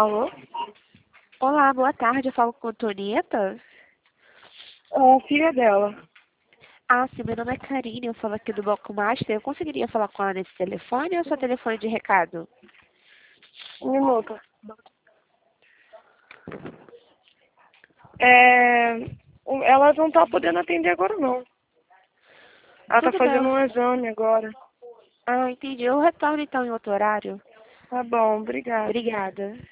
Alô? Olá, boa tarde. Eu falo com a Antonieta. A filha dela. Ah, sim, meu nome é Karine. Eu falo aqui do Banco Master. Eu conseguiria falar com ela nesse telefone ou é só telefone de recado? Um minuto. É... Ela não tá podendo atender agora, não. Ela tá Tudo bem. fazendo um exame agora. Ah, entendi. Eu retorno então em outro horário. Tá bom, obrigada. Obrigada.